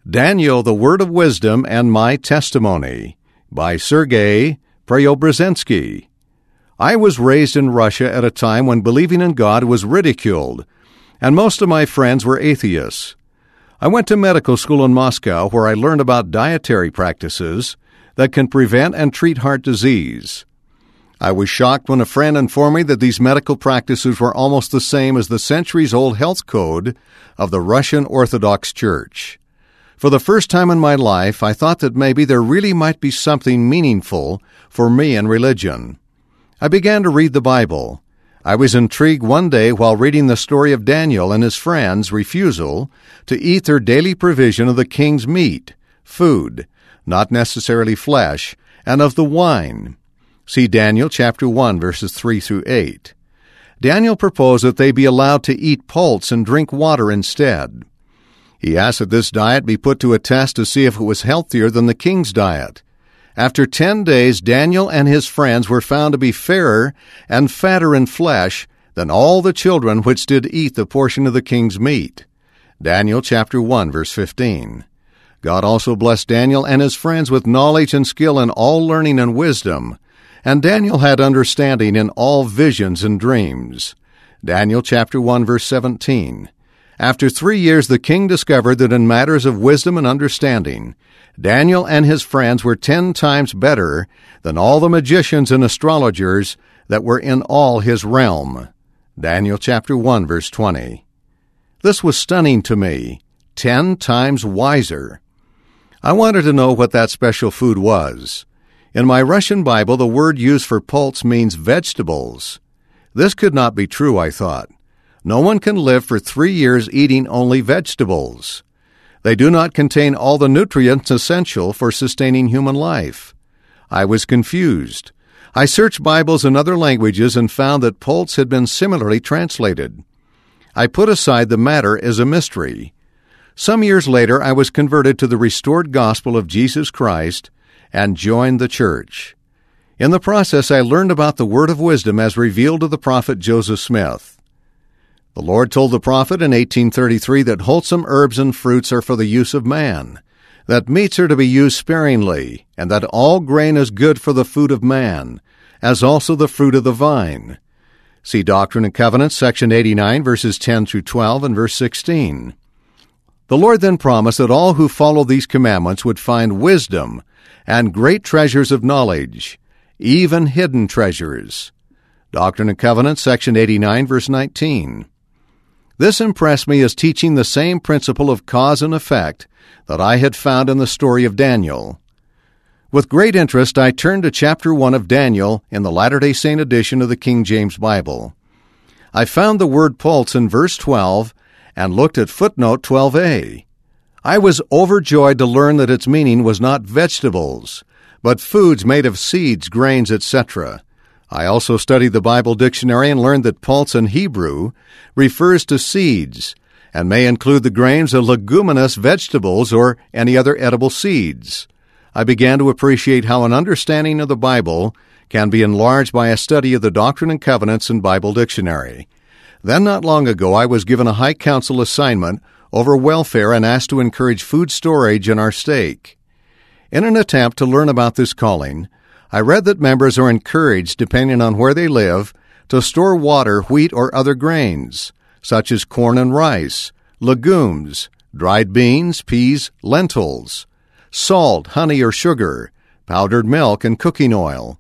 Daniel, the Word of Wisdom and My Testimony by Sergei Preobrazhensky. I was raised in Russia at a time when believing in God was ridiculed, and most of my friends were atheists. I went to medical school in Moscow where I learned about dietary practices that can prevent and treat heart disease. I was shocked when a friend informed me that these medical practices were almost the same as the centuries-old health code of the Russian Orthodox Church. For the first time in my life, I thought that maybe there really might be something meaningful for me in religion. I began to read the Bible. I was intrigued one day while reading the story of Daniel and his friends' refusal to eat their daily provision of the king's meat, food, not necessarily flesh, and of the wine. See Daniel chapter 1, verses 3 through 8. Daniel proposed that they be allowed to eat pulse and drink water instead. He asked that this diet be put to a test to see if it was healthier than the king's diet. After 10 days, Daniel and his friends were found to be fairer and fatter in flesh than all the children which did eat the portion of the king's meat. Daniel chapter 1, verse 15. God also blessed Daniel and his friends with knowledge and skill in all learning and wisdom, and Daniel had understanding in all visions and dreams. Daniel chapter 1, verse 17. After 3 years, the king discovered that in matters of wisdom and understanding, Daniel and his friends were 10 times better than all the magicians and astrologers that were in all his realm. Daniel chapter 1, verse 20. This was stunning to me. 10 times wiser. I wanted to know what that special food was. In my Russian Bible, the word used for pulse means vegetables. This could not be true, I thought. No one can live for 3 years eating only vegetables. They do not contain all the nutrients essential for sustaining human life. I was confused. I searched Bibles in other languages and found that pulse had been similarly translated. I put aside the matter as a mystery. Some years later, I was converted to the restored gospel of Jesus Christ and joined the church. In the process, I learned about the word of wisdom as revealed to the prophet Joseph Smith. The Lord told the prophet in 1833 that wholesome herbs and fruits are for the use of man, that meats are to be used sparingly, and that all grain is good for the food of man, as also the fruit of the vine. See Doctrine and Covenants, section 89, verses 10 through 12 and verse 16. The Lord then promised that all who follow these commandments would find wisdom and great treasures of knowledge, even hidden treasures. Doctrine and Covenants, section 89, verse 19. This impressed me as teaching the same principle of cause and effect that I had found in the story of Daniel. With great interest, I turned to chapter 1 of Daniel in the Latter-day Saint edition of the King James Bible. I found the word pulse in verse 12 and looked at footnote 12a. I was overjoyed to learn that its meaning was not vegetables, but foods made of seeds, grains, etc. I also studied the Bible dictionary and learned that pulse in Hebrew refers to seeds and may include the grains of leguminous vegetables or any other edible seeds. I began to appreciate how an understanding of the Bible can be enlarged by a study of the Doctrine and Covenants and Bible dictionary. Then not long ago, I was given a High Council assignment over welfare and asked to encourage food storage in our stake. In an attempt to learn about this calling, I read that members are encouraged, depending on where they live, to store water, wheat, or other grains, such as corn and rice, legumes, dried beans, peas, lentils, salt, honey, or sugar, powdered milk, and cooking oil.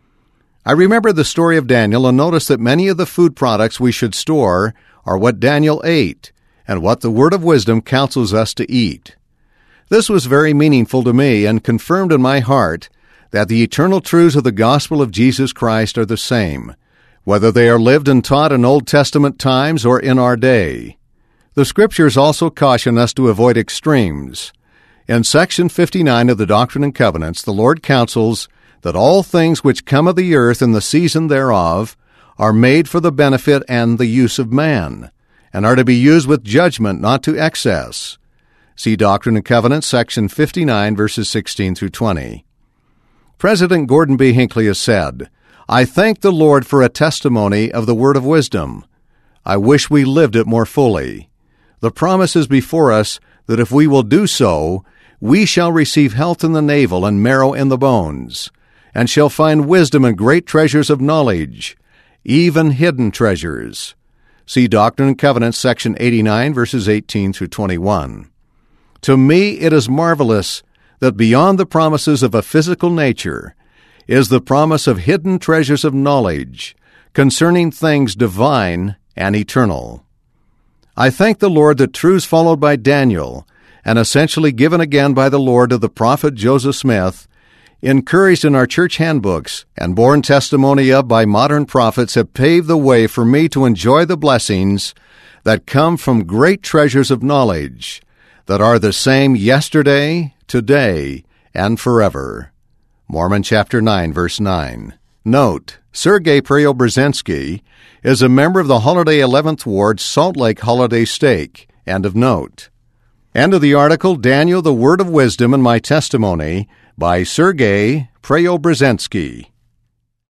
I remember the story of Daniel and noticed that many of the food products we should store are what Daniel ate and what the Word of Wisdom counsels us to eat. This was very meaningful to me and confirmed in my heart that the eternal truths of the gospel of Jesus Christ are the same, whether they are lived and taught in Old Testament times or in our day. The Scriptures also caution us to avoid extremes. In section 59 of the Doctrine and Covenants, the Lord counsels that all things which come of the earth in the season thereof are made for the benefit and the use of man, and are to be used with judgment, not to excess. See Doctrine and Covenants, section 59, verses 16 through 20. President Gordon B. Hinckley has said, I thank the Lord for a testimony of the word of wisdom. I wish we lived it more fully. The promise is before us that if we will do so, we shall receive health in the navel and marrow in the bones, and shall find wisdom and great treasures of knowledge, even hidden treasures. See Doctrine and Covenants, section 89, verses 18 through 21. To me it is marvelous that beyond the promises of a physical nature is the promise of hidden treasures of knowledge concerning things divine and eternal. I thank the Lord that truths followed by Daniel, and essentially given again by the Lord to the prophet Joseph Smith, encouraged in our church handbooks and borne testimony of by modern prophets, have paved the way for me to enjoy the blessings that come from great treasures of knowledge that are the same yesterday, today, and forever. Mormon chapter 9, verse 9. Note, Sergei Preobrazhensky is a member of the Holiday 11th Ward Salt Lake Holiday Stake. End of note. End of the article, Daniel, the Word of Wisdom and My Testimony, by Sergei Preobrazhensky.